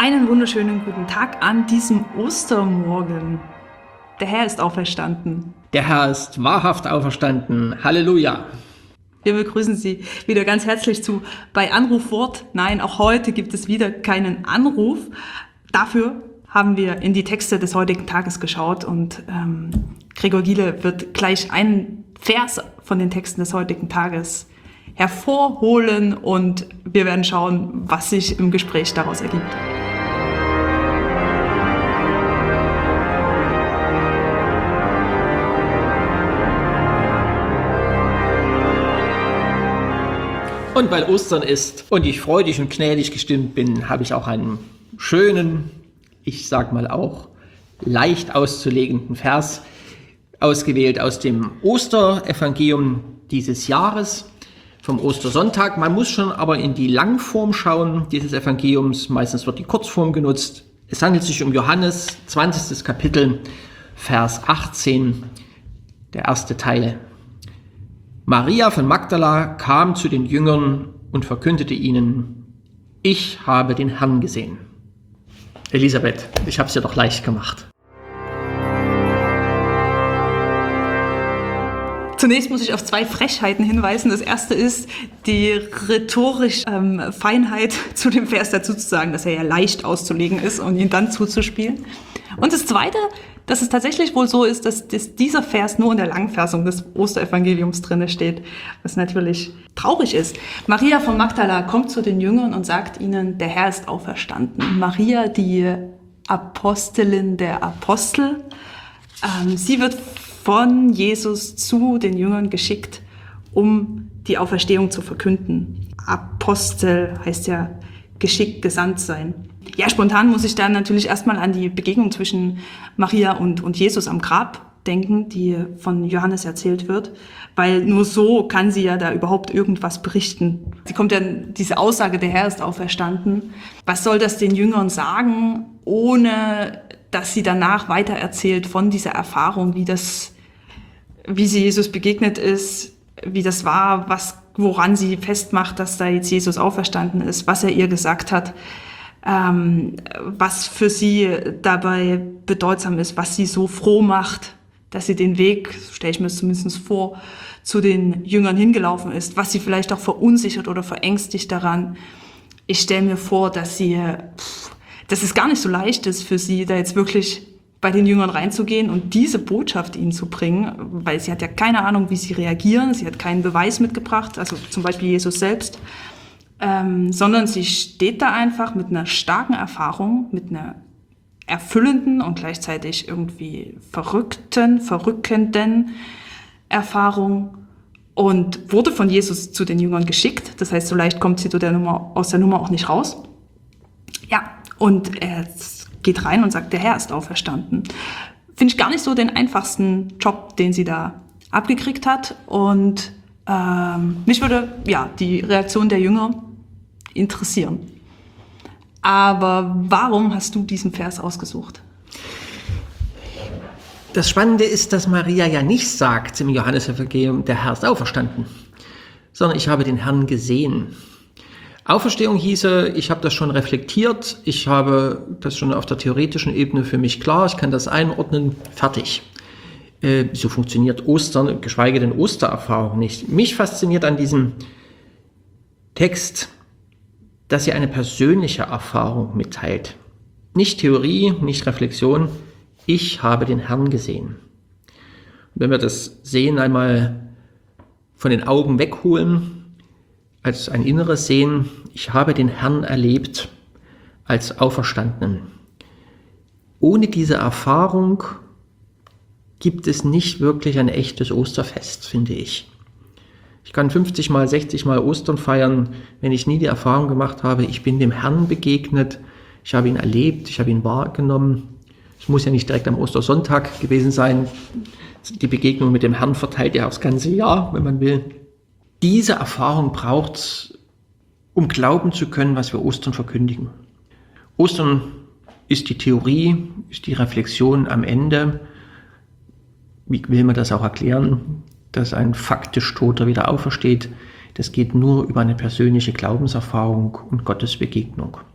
Einen wunderschönen guten Tag an diesem Ostermorgen. Der Herr ist auferstanden. Der Herr ist wahrhaft auferstanden. Halleluja. Wir begrüßen Sie wieder ganz herzlich bei Anrufwort. Nein, auch heute gibt es wieder keinen Anruf. Dafür haben wir in die Texte des heutigen Tages geschaut und Gregor Giele wird gleich einen Vers von den Texten des heutigen Tages hervorholen und wir werden schauen, was sich im Gespräch daraus ergibt. Und weil Ostern ist und ich freudig und gnädig gestimmt bin, habe ich auch einen schönen, ich sag mal auch leicht auszulegenden Vers ausgewählt aus dem Osterevangelium dieses Jahres, vom Ostersonntag. Man muss schon aber in die Langform schauen dieses Evangeliums, meistens wird die Kurzform genutzt. Es handelt sich um Johannes, 20. Kapitel, Vers 18, der erste Teil. Maria von Magdala kam zu den Jüngern und verkündete ihnen: Ich habe den Herrn gesehen. Elisabeth, ich habe es dir doch leicht gemacht. Zunächst muss ich auf zwei Frechheiten hinweisen. Das erste ist die rhetorische Feinheit zu dem Vers dazu zu sagen, dass er ja leicht auszulegen ist und ihn dann zuzuspielen. Und das zweite, dass es tatsächlich wohl so ist, dass dieser Vers nur in der Langfassung des Osterevangeliums drin steht, was natürlich traurig ist. Maria von Magdala kommt zu den Jüngern und sagt ihnen, der Herr ist auferstanden. Maria, die Apostelin der Apostel, sie wird von Jesus zu den Jüngern geschickt, um die Auferstehung zu verkünden. Apostel heißt ja geschickt, gesandt sein. Ja, spontan muss ich da natürlich erstmal an die Begegnung zwischen Maria und Jesus am Grab denken, die von Johannes erzählt wird, weil nur so kann sie ja da überhaupt irgendwas berichten. Sie kommt ja diese Aussage, der Herr ist auferstanden. Was soll das den Jüngern sagen, ohne dass sie danach weitererzählt von dieser Erfahrung, wie sie Jesus begegnet ist, wie das war, woran sie festmacht, dass da jetzt Jesus auferstanden ist, was er ihr gesagt hat, was für sie dabei bedeutsam ist, was sie so froh macht, dass sie den Weg, so stelle ich mir das zumindest vor, zu den Jüngern hingelaufen ist, was sie vielleicht auch verunsichert oder verängstigt daran. Ich stelle mir vor, dass es gar nicht so leicht ist für sie, da jetzt wirklich bei den Jüngern reinzugehen und diese Botschaft ihnen zu bringen, weil sie hat ja keine Ahnung, wie sie reagieren, sie hat keinen Beweis mitgebracht, also zum Beispiel Jesus selbst, sondern sie steht da einfach mit einer starken Erfahrung, mit einer erfüllenden und gleichzeitig irgendwie verrückenden Erfahrung und wurde von Jesus zu den Jüngern geschickt. Das heißt, so leicht kommt sie aus der Nummer auch nicht raus. Ja, und er geht rein und sagt, der Herr ist auferstanden. Finde ich gar nicht so den einfachsten Job, den sie da abgekriegt hat. Und mich würde die Reaktion der Jünger interessieren. Aber warum hast du diesen Vers ausgesucht? Das Spannende ist, dass Maria ja nicht sagt im Johannesevangelium, der Herr ist auferstanden, sondern ich habe den Herrn gesehen. Auferstehung hieße, ich habe das schon reflektiert, ich habe das schon auf der theoretischen Ebene für mich klar, ich kann das einordnen, fertig. So funktioniert Ostern, geschweige denn Ostererfahrung nicht. Mich fasziniert an diesem Text, dass sie eine persönliche Erfahrung mitteilt. Nicht Theorie, nicht Reflexion, ich habe den Herrn gesehen. Und wenn wir das Sehen einmal von den Augen wegholen, als ein inneres Sehen, ich habe den Herrn erlebt als Auferstandenen. Ohne diese Erfahrung gibt es nicht wirklich ein echtes Osterfest, finde ich. Ich kann 50 Mal, 60 Mal Ostern feiern, wenn ich nie die Erfahrung gemacht habe, ich bin dem Herrn begegnet, ich habe ihn erlebt, ich habe ihn wahrgenommen. Es muss ja nicht direkt am Ostersonntag gewesen sein. Die Begegnung mit dem Herrn verteilt ja aufs ganze Jahr, wenn man will. Diese Erfahrung braucht es, um glauben zu können, was wir Ostern verkündigen. Ostern ist die Theorie, ist die Reflexion am Ende. Wie will man das auch erklären, dass ein faktisch Toter wieder aufersteht? Das geht nur über eine persönliche Glaubenserfahrung und Gottes Begegnung.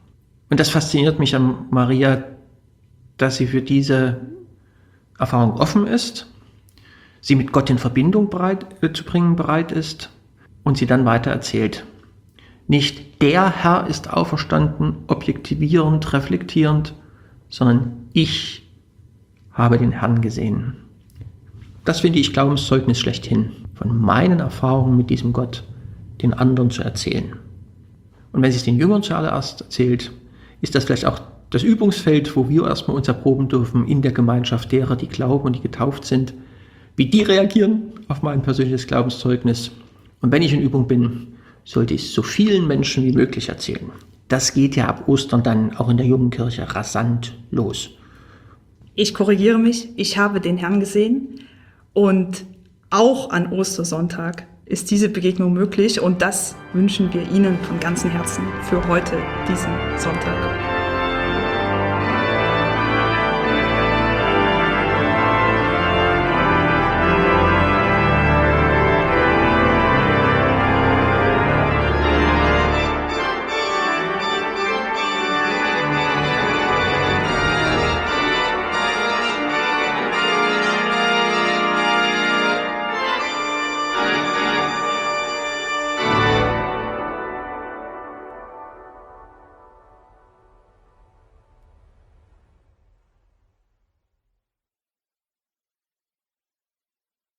Und das fasziniert mich an Maria, dass sie für diese Erfahrung offen ist, sie mit Gott in Verbindung zu bringen bereit ist und sie dann weiter erzählt. Nicht der Herr ist auferstanden, objektivierend, reflektierend, sondern ich habe den Herrn gesehen. Das finde ich Glaubenszeugnis schlechthin, von meinen Erfahrungen mit diesem Gott den anderen zu erzählen. Und wenn sie es den Jüngern zuallererst erzählt, ist das vielleicht auch das Übungsfeld, wo wir erstmal uns erproben dürfen in der Gemeinschaft derer, die glauben und die getauft sind, wie die reagieren auf mein persönliches Glaubenszeugnis. Und wenn ich in Übung bin, sollte ich es so vielen Menschen wie möglich erzählen. Das geht ja ab Ostern dann auch in der jungen Kirche rasant los. Ich korrigiere mich, ich habe den Herrn gesehen und auch an Ostersonntag ist diese Begegnung möglich und das wünschen wir Ihnen von ganzem Herzen für heute, diesen Sonntag.